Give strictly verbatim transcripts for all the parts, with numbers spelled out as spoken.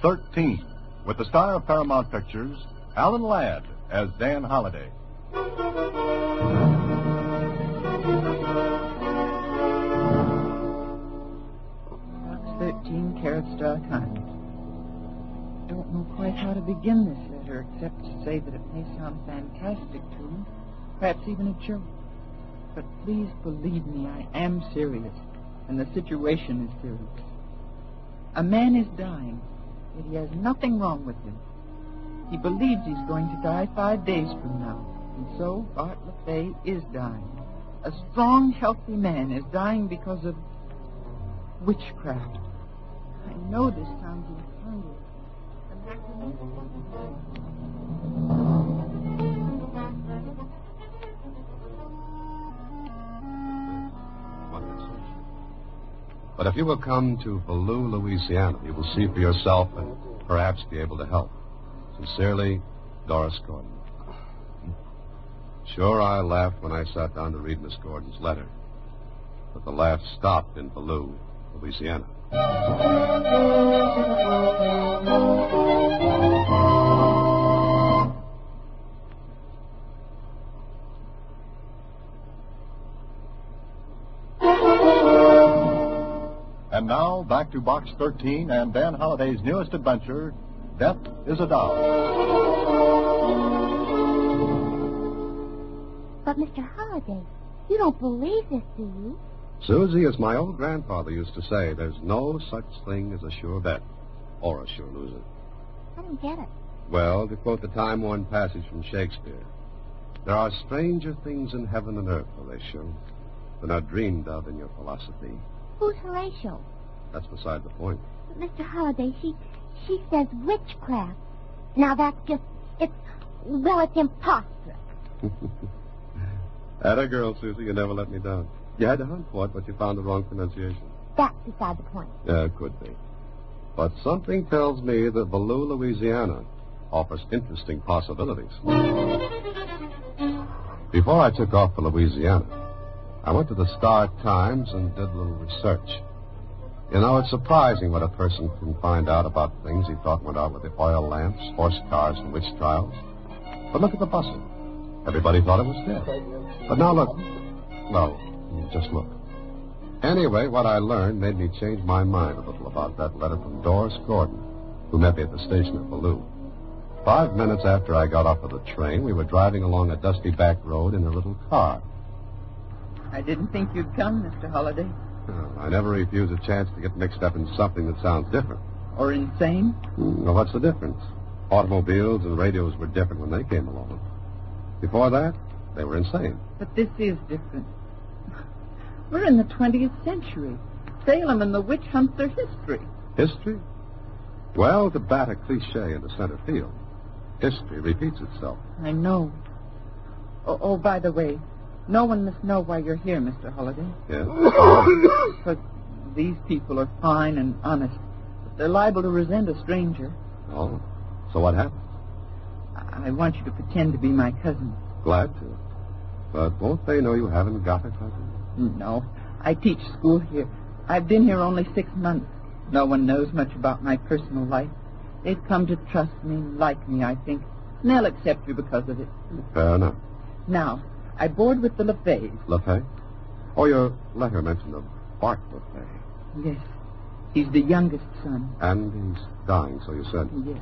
thirteen, with the star of Paramount Pictures, Alan Ladd, as Dan Holliday. Box thirteen, Carrot Star Times. I don't know quite how to begin this letter, except to say that it may sound fantastic to you, perhaps even a joke. But please believe me, I am serious, and the situation is serious. A man is dying, yet he has nothing wrong with him. He believes he's going to die five days from now, and so Bart LeFay is dying. A strong, healthy man is dying because of witchcraft. I know this sounds incongruous. But if you will come to Ballou, Louisiana, you will see for yourself and perhaps be able to help. Sincerely, Doris Gordon. Sure, I laughed when I sat down to read Miss Gordon's letter. But the laugh stopped in Ballou, Louisiana. And now, back to Box thirteen and Dan Holliday's newest adventure, Death is a Doll. But, Mister Holliday, you don't believe this, do you? Susie, as my old grandfather used to say, there's no such thing as a sure bet or a sure loser. I don't get it. Well, to quote the time-worn passage from Shakespeare, there are stranger things in heaven and earth, Horatio, than are dreamed of in your philosophy. Who's Horatio? That's beside the point. But, Mister Holliday, she she says witchcraft. Now, that's just, it's, well, it's impossible. Atta girl, Susie, you never let me down. You had to hunt for it, but you found the wrong pronunciation. That's beside the point. Yeah, it could be. But something tells me that Ballou, Louisiana offers interesting possibilities. Before I took off for Louisiana, I went to the Star Times and did a little research. You know, it's surprising what a person can find out about things he thought went out with the oil lamps, horse cars, and witch trials. But look at the bustle. Everybody thought it was dead. But now look. Well, just look. Anyway, what I learned made me change my mind a little about that letter from Doris Gordon, who met me at the station at Ballou. Five minutes after I got off of the train, we were driving along a dusty back road in a little car. I didn't think you'd come, Mister Holliday. Well, I never refuse a chance to get mixed up in something that sounds different. Or insane? Well, what's the difference? Automobiles and radios were different when they came along. Before that, they were insane. But this is different. We're in the twentieth century. Salem and the witch hunts are history. History? Well, to bat a cliche into center field, history repeats itself. I know. Oh, oh, by the way, no one must know why you're here, Mister Holliday. Yes? Because these people are fine and honest. But they're liable to resent a stranger. Oh, so what happened? I want you to pretend to be my cousin. Glad to. But won't they know you haven't got a cousin? No. I teach school here. I've been here only six months. No one knows much about my personal life. They've come to trust me, like me, I think. And they'll accept you because of it. Fair enough. Now, I board with the LeFays. LeFay? Oh, your letter mentioned a Bart LeFay. Yes. He's the youngest son. And he's dying, so you said? Yes.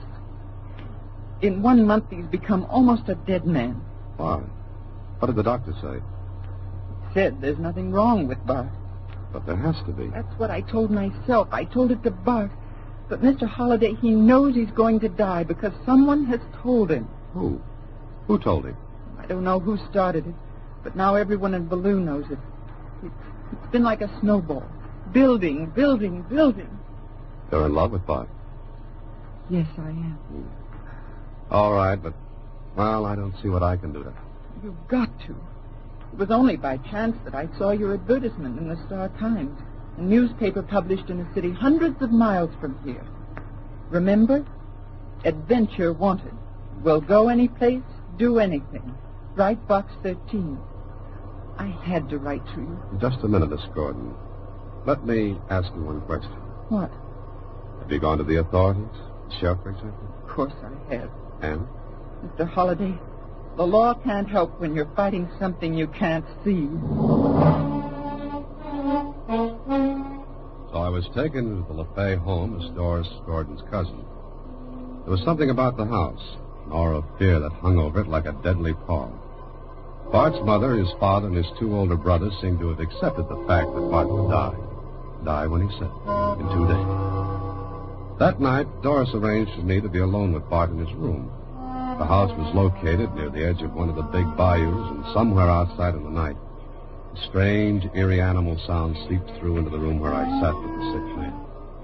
In one month, he's become almost a dead man. Why? What did the doctor say? Said there's nothing wrong with Bart. But there has to be. That's what I told myself. I told it to Bart. But Mister Holliday, he knows he's going to die because someone has told him. Who? Who told him? I don't know who started it, but now everyone in Ballou knows it. It's, it's been like a snowball. Building, building, building. You're in love with Bart? Yes, I am. Hmm. All right, but, well, I don't see what I can do to help. You've got to. It was only by chance that I saw your advertisement in the Star Times, a newspaper published in a city hundreds of miles from here. Remember? Adventure wanted. Will go any place, do anything. Write Box thirteen. I had to write to you. Just a minute, Miss Gordon. Let me ask you one question. What? Have you gone to the authorities? sheriff, for example? Of course I have. And? Mister Holliday, the law can't help when you're fighting something you can't see. So I was taken to the LaFay home as Doris Gordon's cousin. There was something about the house, an aura of fear that hung over it like a deadly pall. Bart's mother, his father, and his two older brothers seemed to have accepted the fact that Bart would die. Die when he said, in two days. That night, Doris arranged for me to be alone with Bart in his room. The house was located near the edge of one of the big bayous, and somewhere outside in the night, a strange, eerie animal sound seeped through into the room where I sat with the sick man.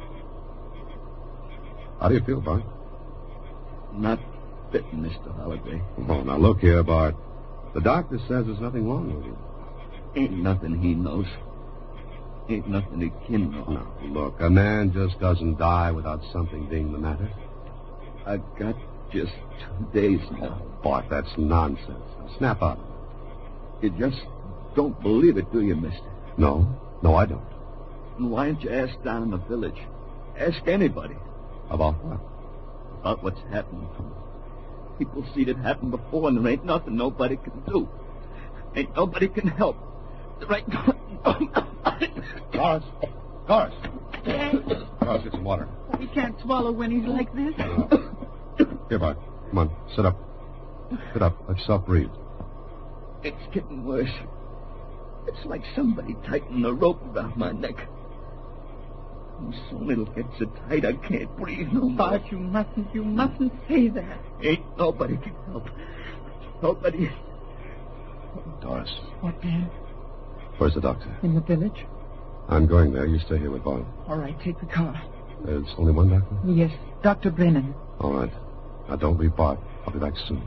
How do you feel, Bart? Not fit, Mister Holliday. Oh, now look here, Bart. The doctor says there's nothing wrong with you. Ain't nothing he knows. Ain't nothing he can know. No, look, a man just doesn't die without something being the matter. I got just two days now. Bart, that's nonsense. Now, snap out of it. You just don't believe it, do you, mister? No, no, I don't. And why don't you ask down in the village? Ask anybody. About what? About what's happened. People see it happen before, and there ain't nothing nobody can do. Ain't nobody can help. There ain't nothing. Doris! Doris! Doris, get some water. He can't swallow when he's like this. Here, Bart. Come on, sit up. Sit up. Let yourself breathe. It's getting worse. It's like somebody tightened the rope around my neck. And soon it'll get so tight I can't breathe no more. Bart, you mustn't, you mustn't say that. Ain't nobody can help. Nobody. Doris. What, Dan? Where's the doctor? In the village? I'm going there. You stay here with Bart. All right, take the car. There's only one doctor? Yes, Doctor Brennan. All right. Now, don't leave Bart. I'll be back soon.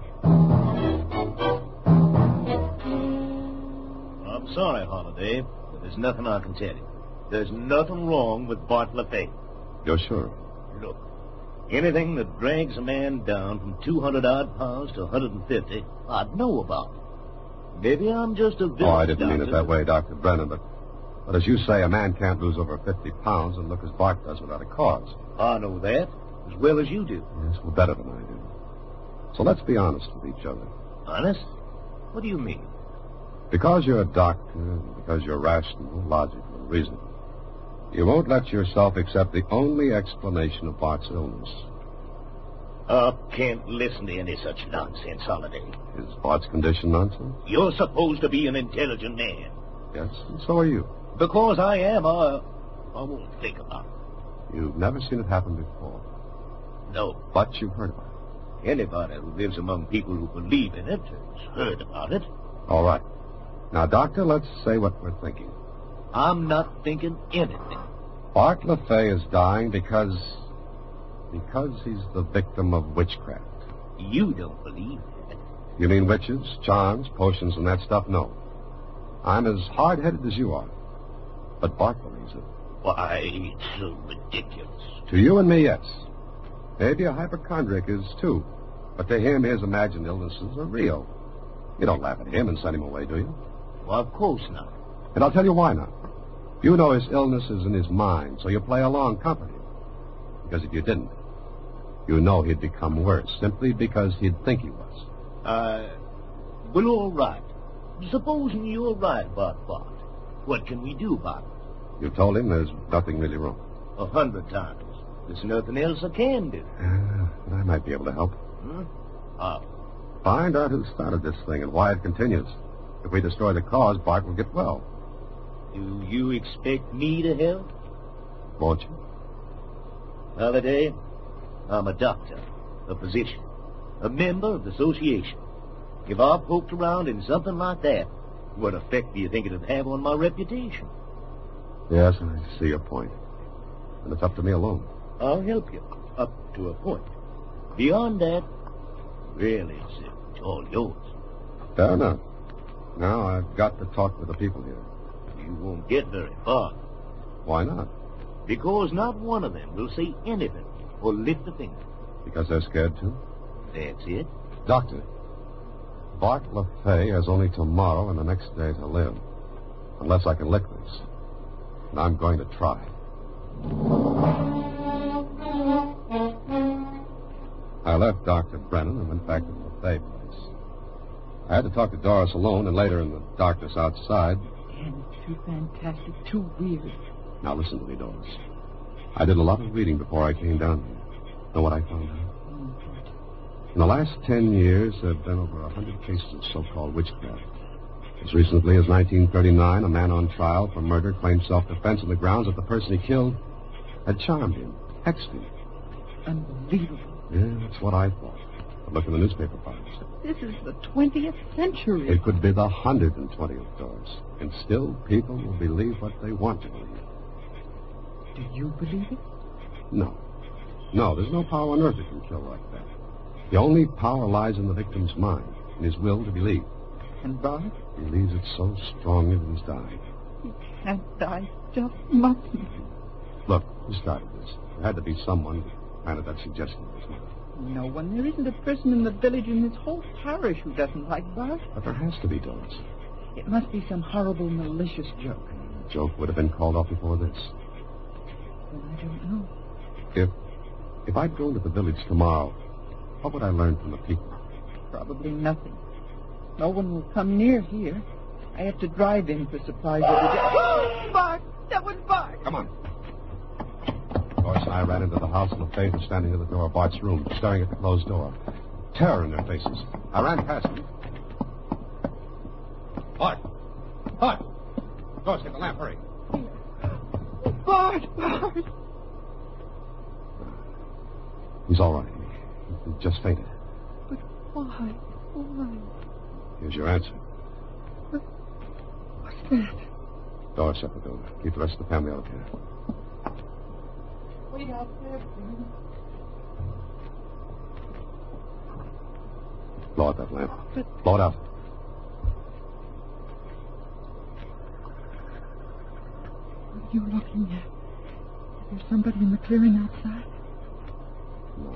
I'm sorry, Holliday, but there's nothing I can tell you. There's nothing wrong with Bart LaFay. You're sure? Look, anything that drags a man down from two hundred odd pounds to one hundred fifty, I'd know about. Maybe I'm just a village Oh, I didn't doctor. mean it that way, Doctor Brennan, but, but as you say, a man can't lose over fifty pounds and look as Bart does without a cause. I know that as well as you do. Yes, well, better than I do. So let's be honest with each other. Honest? What do you mean? Because you're a doctor, and because you're rational, logical, and reasonable, you won't let yourself accept the only explanation of Bart's illness. I can't listen to any such nonsense, Holliday. Is Bart's condition nonsense? You're supposed to be an intelligent man. Yes, and so are you. Because I am, I, I won't think about it. You've never seen it happen before, No. but you've heard about it. Anybody who lives among people who believe in it has heard about it. All right. Now, Doctor, let's say what we're thinking. I'm not thinking anything. Bart LaFay is dying because... because he's the victim of witchcraft. You don't believe that. You mean witches, charms, potions, and that stuff? No. I'm as hard-headed as you are. But Bart believes it. Why, it's so ridiculous. To you and me, yes. Maybe a hypochondriac is, too. But to him, his imagined illnesses are real. You don't laugh at him and send him away, do you? Well, of course not. And I'll tell you why not. You know his illness is in his mind, so you play along, comfort him. Because if you didn't, you know he'd become worse, simply because he'd think he was. Uh, well, all right. Supposing you're right about Bart. What can we do about it? You told him there's nothing really wrong. A hundred times. There's nothing else I can do. Uh, I might be able to help. Hmm? How? Find out who started this thing and why it continues. If we destroy the cause, Bart will get well. Do you expect me to help? Won't you? Holliday, I'm a doctor, a physician, a member of the association. If I poked around in something like that, what effect do you think it would have on my reputation? Yes, I see your point. And it's up to me alone. I'll help you, up to a point. Beyond that, really, it's, it's all yours. Fair enough. Now I've got to talk with the people here. You won't get very far, Why not? because not one of them will say anything or lift a finger. Because they're scared too? That's it. Doctor, Bart LaFay has only tomorrow and the next day to live. Unless I can lick this. And I'm going to try. I left Doctor Brennan and went back to the buffet place. I had to talk to Doris alone and later in the darkness outside. Dan, it's too fantastic, too weird. Now listen to me, Doris. I did a lot of reading before I came down here. Know what I found out? Mm-hmm. In the last ten years, there have been over a hundred cases of so-called witchcraft. As recently as nineteen thirty-nine, a man on trial for murder claimed self-defense on the grounds that the person he killed had charmed him, hexed him. Unbelievable. Yeah, that's what I thought. But look in the newspaper files. This is the twentieth century. It could be the one hundred twentieth, Doris. And still, people will believe what they want to believe. Do you believe it? No. No, there's no power on earth that can kill like that. The only power lies in the victim's mind, in his will to believe. And Bart? He believes it so strongly that he's dying. He can't die. Just mustn't. Look, who started this? There had to be someone who planted that suggestion in his mind. No one. There isn't a person in the village in this whole parish who doesn't like Bart. But there has to be, Doris. It must be some horrible, malicious joke. The joke would have been called off before this. Well, I don't know. If, if I'd go into the village tomorrow, what would I learn from the people? Probably nothing. No one will come near here. I have to drive in for supplies every day. Oh, Bart! That was Bart! Come on. Doris and I ran into the house, and LaFave was standing at the door of Bart's room, staring at the closed door. Terror in their faces. I ran past them. Bart! Bart! Doris, get the lamp, hurry. Bart! Bart! He's all right. He just fainted. But why? Why? Here's your answer. What's that? Doris, shut the door. Keep the rest of the family out of here. Wait out there, please. Blow out that lamp. Blow it out. What are you looking at? Is there somebody in the clearing outside? No.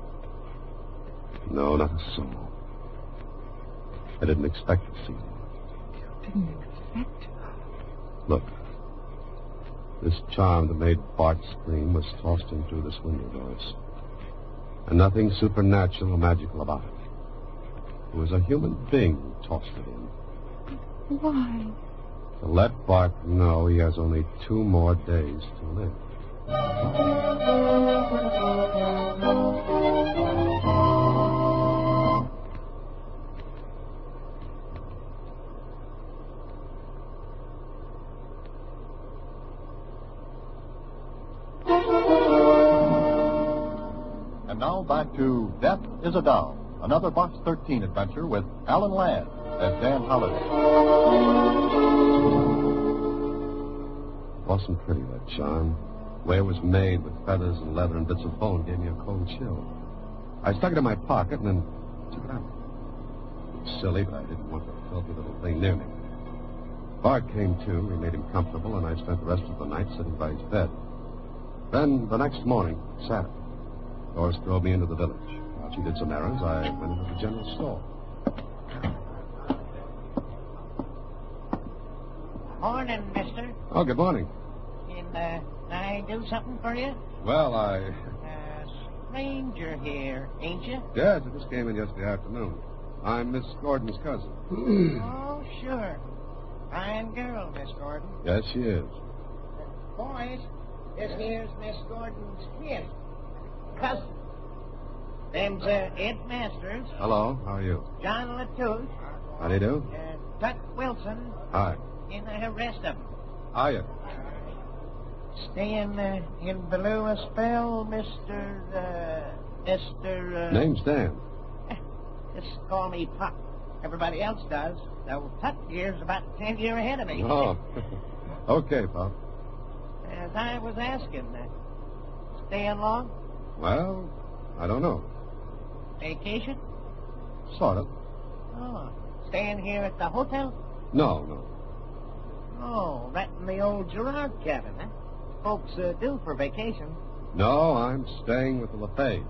No, not a soul. I didn't expect to see him. You didn't expect to? Look. This charm that made Bart scream was tossed in through this window, Doris. And nothing supernatural or magical about it. It was a human being who tossed it in. Why? To let Bart know he has only two more days to live. And now back to Death is a Doll, another Box thirteen adventure with Alan Ladd as Dan Holliday. It wasn't pretty, that charm. The way it was made with feathers and leather and bits of bone gave me a cold chill. I stuck it in my pocket and then took it out. It was silly, but I didn't want the filthy little thing near me. Bart came to. We made him comfortable, and I spent the rest of the night sitting by his bed. Then, the next morning, Saturday, Doris drove me into the village. While she did some errands, I went into the general store. Morning, mister. Oh, good morning. Can uh, I do something for you? Well, I... Uh, stranger here, ain't you? Yes, I just came in yesterday afternoon. I'm Miss Gordon's cousin. Oh, sure. Fine girl, Miss Gordon. Yes, she is. Boys, this here's Miss Gordon's kid. Cousin. Them's uh, Ed Masters, Hello, how are you? John Latouche, How do you do? uh, Tuck Wilson, Hi. and the rest of them. Hiya. Staying uh, in below a spell, Mister, uh, Mister, uh... Name's Dan. Just call me Puck. Everybody else does. Though Puck here's about ten years ahead of me. Oh. Okay, Pop. As I was asking, uh, staying long? Well, I don't know. Vacation? Sort of. Oh, staying here at the hotel? No, no. Oh, right in the old Gerard cabin, huh? Folks uh, do for vacation. No, I'm staying with the LaFays.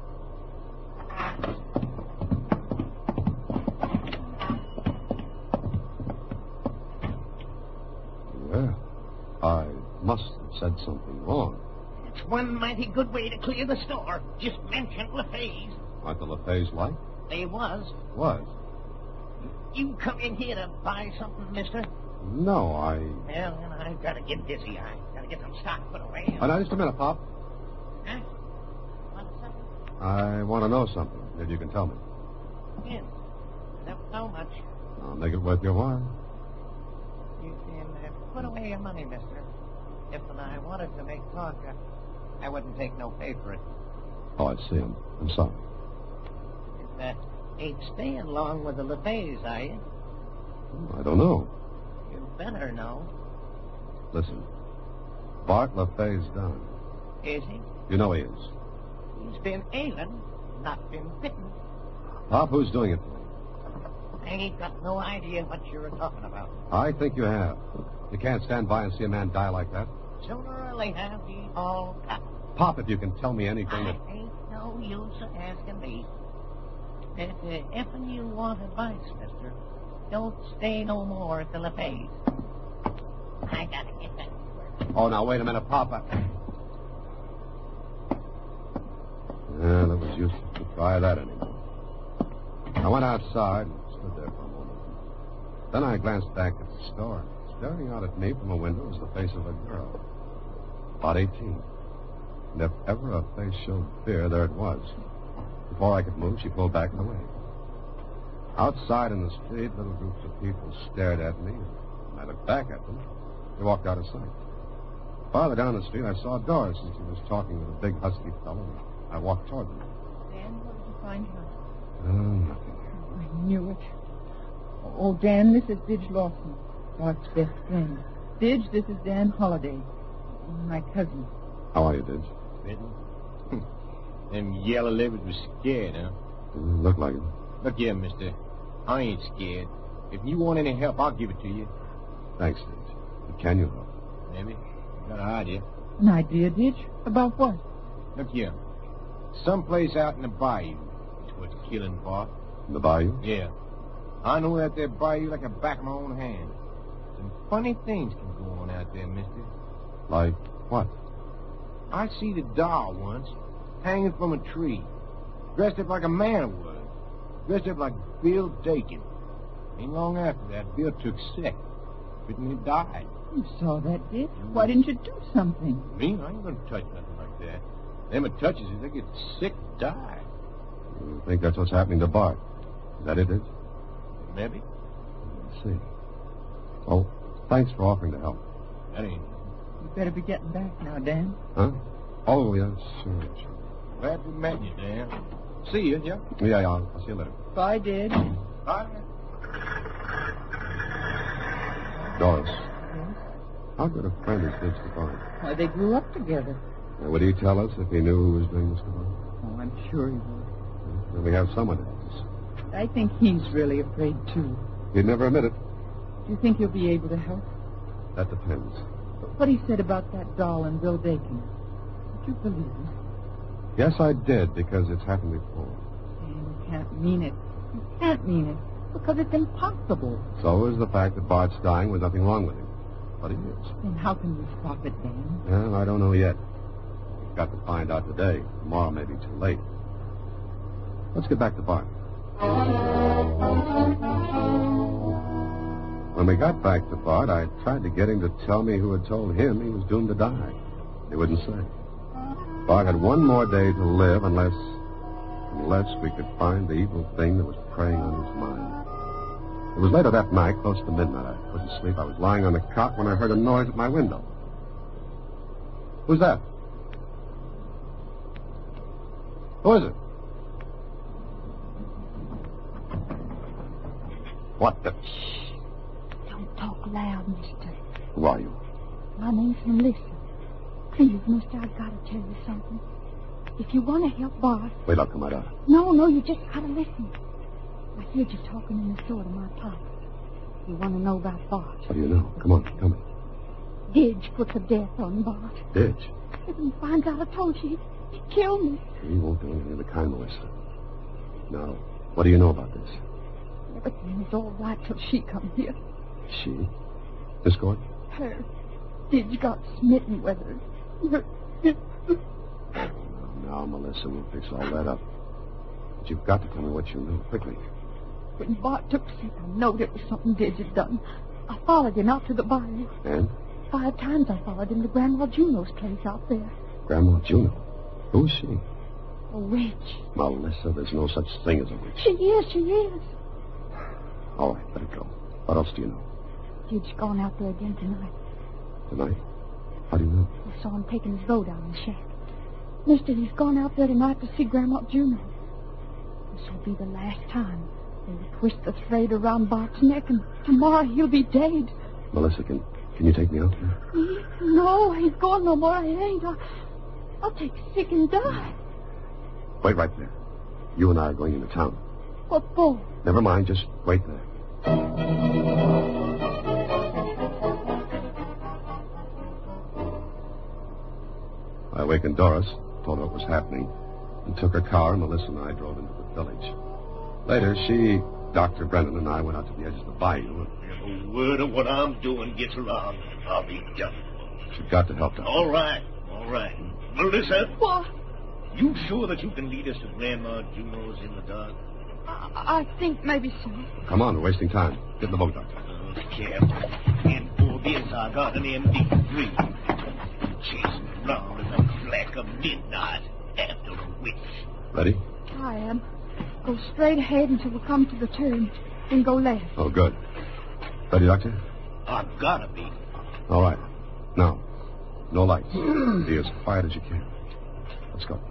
Well, I must have said something wrong. It's one mighty good way to clear the store. Just mention LaFays. Aren't the LeFays like? They was. Was? You come in here to buy something, mister? No, I... Well, then I've got to get busy. I got to get some stock put away. Oh, now, just a minute, Pop. Huh? Want something? I want to know something. Maybe you can tell me. Yeah. I don't know much. I'll make it worth your while. You can uh, put away your money, mister. If I wanted to make talk, I, I wouldn't take no pay for it. Oh, I see. I'm, I'm sorry. You uh, ain't staying long with the LeFays, are you? I don't know. You better know. Listen, Bart LeFay's done. Is he? You know he is. He's been ailing, not been bitten. Pop, who's doing it? I ain't got no idea what you're talking about. I think you have. You can't stand by and see a man die like that. Sooner or later, we all got. Pop, if you can tell me anything I that... ain't no use of asking me. If, uh, if you want advice, mister, don't stay no more at the LeFays. I gotta get back to work. Oh, now, wait a minute, Pop. I... Yeah, that was useless to try that anymore. I went outside and stood there for a moment. Then I glanced back at the store. Staring out at me from a window was the face of a girl. About eighteen. And if ever a face showed fear, there it was. Before I could move, she pulled back and away. Outside in the street, little groups of people stared at me. And I looked back at them. They walked out of sight. Farther down the street, I saw Doris, and she was talking with a big, husky fellow. I walked toward them. Dan, what did you find her? Oh, nothing. I knew it. Oh, Dan, this is Didge Lawson, Bart's best friend. Didge, this is Dan Holliday, my cousin. How are you, Didge? Bitten? Them yellow livers was scared, huh? Mm, looked like it. Look here, mister. I ain't scared. If you want any help, I'll give it to you. Thanks, Didge. But can you help? Maybe. You got an idea. An idea, Didge? About what? Look here. Someplace out in the bayou is what's killing Bart. In the bayou? Yeah. I know that there bayou like the back of my own hand. Some funny things can go on out there, mister. Like what? I see the doll once, hanging from a tree, dressed up like a man was, dressed up like Bill Dakin. Ain't long after that, Bill took sick, bitten and died. You saw that, Didge. Why didn't you do something? Me? I ain't gonna touch nothing like that. Them that touches it, they get sick, die. You think that's what's happening to Bart? Is that it, Didge? Maybe. I see. Oh, thanks for offering to help. That ain't. You better be getting back now, Dan. Huh? Oh, yes, sure, sure. Glad we met you, Dan. See you, yeah? Yeah, yeah, I'll, I'll see you later. Bye, Didge. Bye. Doris, Yes? how good a friend is Didge to Bart? Why, they grew up together. Now, would he tell us if he knew who was doing this to Bart? Oh, I'm sure he would. Then we have someone else. I think he's really afraid, too. He'd never admit it. Do you think he'll be able to help? That depends. What he said about that doll and Bill Dakin. Did you believe him? Yes, I did, because it's happened before. Dan, you can't mean it. You can't mean it. Because it's impossible. So is the fact that Bart's dying with nothing wrong with him. But he is. Then how can we stop it, Dan? Well, I don't know yet. We've got to find out today. Tomorrow may be too late. Let's get back to Bart. When we got back to Bart, I tried to get him to tell me who had told him he was doomed to die. He wouldn't say. Bart had one more day to live unless... unless we could find the evil thing that was preying on his mind. It was later that night, close to midnight. I couldn't sleep. I was lying on the cot when I heard a noise at my window. Who's that? Who is it? What the... Don't talk loud, mister. Who are you? My name's Melissa. Please, mister, I've got to tell you something. If you want to help Bart... Wait, I'll come right out. No, no, you just got to listen. I heard you talking in the store to my pop. You want to know about Bart? What do you know? Come on, tell me. Didge put the death on Bart. Didge? If he finds out I told you, he'd kill me. He won't do anything of the kind, Melissa. Now, what do you know about this? Everything is all right till she comes here. She? Miss Gordon? Her. Didge got smitten with her. Now, Melissa, we'll fix all that up. But you've got to tell me what you knew, quickly. When Bart took sick, I knowed it was something Didge had done. I followed him out to the bayou. And? Five times I followed him to Grandma Juno's place out there. Grandma Juno? Who is she? A witch. Melissa, there's no such thing as a witch. She is, she is. All right, let it go. What else do you know? Didge gone out there again tonight. Tonight? How do you know? I saw him taking his load out in the shack. Mister, he's gone out there tonight to see Grandma Juno. This will be the last time. They'll twist the thread around Bart's neck, and tomorrow he'll be dead. Melissa, can, can you take me out there? Me? No, I ain't going no more. I ain't. I'll, I'll take sick and die. Wait right there. You and I are going into town. What for? Never mind, just wait there. I awakened Doris, told her what was happening, and took her car, and Melissa and I drove into the village. Later, she, Doctor Brennan, and I went out to the edge of the bayou. If a word of what I'm doing gets around, I'll be done. She's got to help her. All right, all right. Melissa? What? You sure that you can lead us to Grandma Juno's in the dark? I, I think maybe so. Come on, we're wasting time. Get in the boat, Doctor. Oh, careful. And for this, I got an M D three. Chasing around in the black of midnight after a witch. Ready? I am. Go straight ahead until we come to the turn. Then go left. Oh, good. Ready, Doctor? I've gotta be. All right. Now, no lights. Be as quiet as you can. Let's go.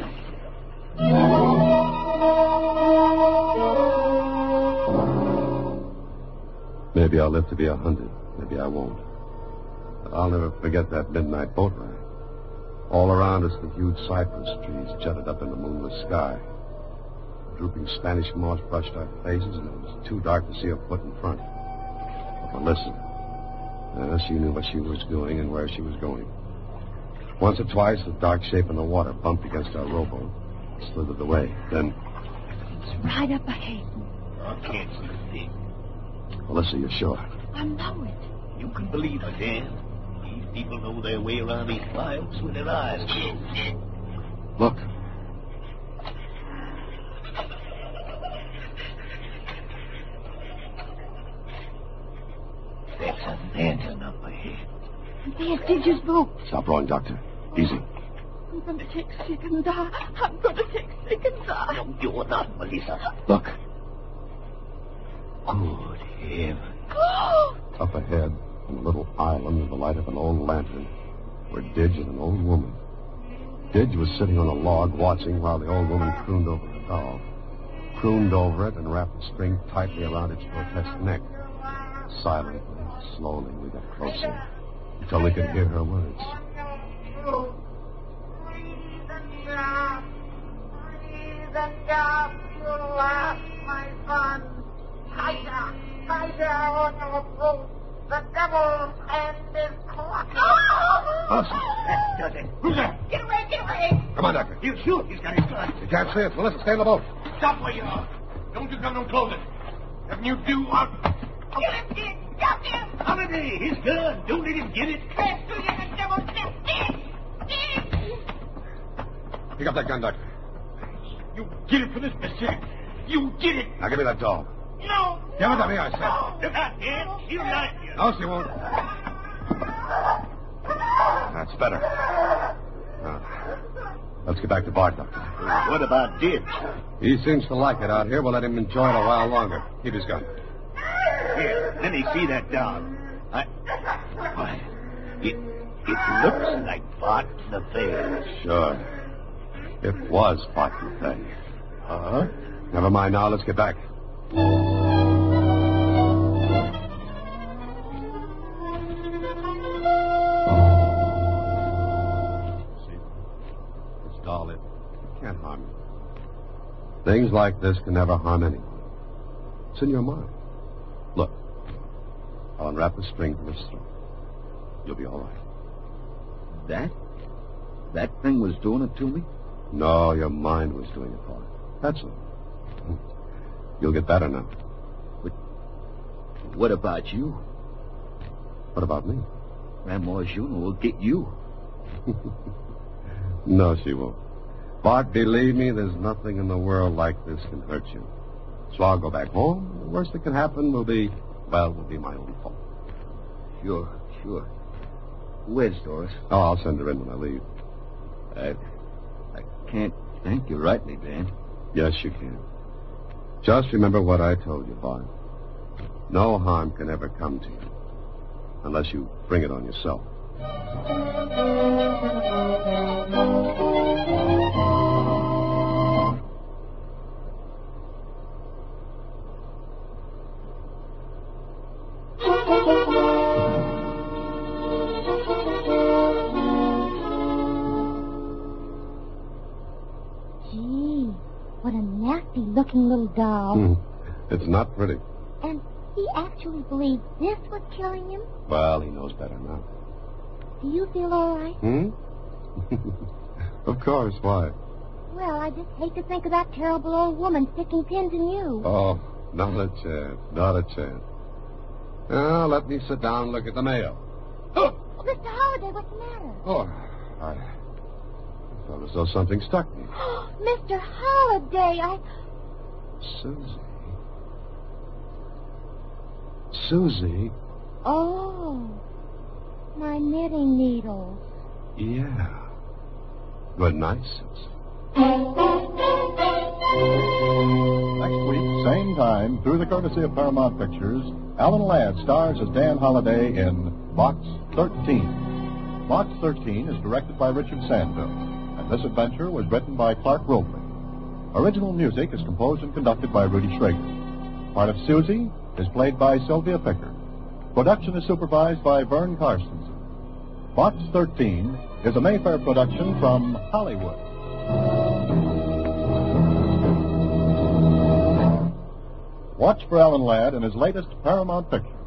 Maybe I'll live to be a hundred. Maybe I won't. But I'll never forget that midnight boat ride. All around us, the huge cypress trees jutted up in the moonless sky. The drooping Spanish moss brushed our faces, and it was too dark to see a foot in front. But listen. Uh, she knew what she was doing and where she was going. Once or twice, the dark shape in the water bumped against our rowboat, slithered away. Then... It's right up ahead. I can't see a thing. Melissa, you're sure? I know it. You can believe it, Dan. These people know their way around these bayous with their eyes closed. Look. That's a lantern up ahead. There's Didge's boat. Stop rowing, Doctor. Easy. I'm going to take sick and die. I'm going to take sick and die. No, you're not, Melissa. Look. Good heaven. Up ahead, on a little island with the light of an old lantern, were Didge and an old woman. Didge was sitting on a log watching while the old woman crooned over the doll. Crooned over it and wrapped the string tightly around its grotesque neck. Silently, slowly, we got closer, until we could hear her words. Breathe and gasp, breathe and gasp, you laugh, my son. Tighter, tighter on your throat. The devil's hand is clutching. Melissa! That does it. Who's that? Get away, get away. Come on, Doctor. He'll shoot. He's got his gun. You can't see it. Melissa, stay in the boat. Stop where you are. Don't you come no closer. If you do, I'll... Kill him, Dick. Stop him. Holiday, his gun. Don't let him get it. Crash through you, the devil's death. Dick, Dick. Pick up that gun, Doctor. You get it for this, mister. You get it. Now give me that doll. No. Give it to me, I said. Look out, Dan. He'll knife you. No, she won't. That's better. Now, let's get back to Bart, Doctor. What about Didge? He seems to like it out here. We'll let him enjoy it a while longer. Keep his gun. Here, let me see that dog. I... Why, it, it looks like Bart the Bear. Sure. It was Bart the Bear. Uh-huh. Never mind now. Let's get back. Doll, it, it can't harm you. Things like this can never harm anyone. It's in your mind. Look, I'll unwrap the string from his throat. You'll be all right. That? That thing was doing it to me? No, your mind was doing it for you. That's all. You'll get better now. But what about you? What about me? Grandma Juno will get you. No, she won't. Bart, believe me, there's nothing in the world like this can hurt you. So I'll go back home. The worst that can happen will be, well, will be my own fault. Sure, sure. Where's Doris? Oh, I'll send her in when I leave. I, I can't thank you rightly, Dan. Yes, you can. Just remember what I told you, Bart. No harm can ever come to you unless you bring it on yourself. Gee, what a nasty-looking little doll. Hmm. It's not pretty. And he actually believes this was killing him? Well, he knows better now. Do you feel all right? Hmm? Of course, why? Well, I just hate to think of that terrible old woman sticking pins in you. Oh, not a chance. Not a chance. Now, let me sit down and look at the mail. Oh, Mister Holliday, what's the matter? Oh, I felt as though something struck me. Mister Holliday, I... Susie. Susie? Oh, my knitting needles. Yeah. Good night, Susie. Next week, same time, through the courtesy of Paramount Pictures, Alan Ladd stars as Dan Holliday in Box thirteen. Box thirteen is directed by Richard Sandville, and this adventure was written by Clark Robley. Original music is composed and conducted by Rudy Schrager. Part of Susie is played by Sylvia Picker. Production is supervised by Vern Carstensen. Box thirteen is a Mayfair production from Hollywood. Watch for Alan Ladd in his latest Paramount picture.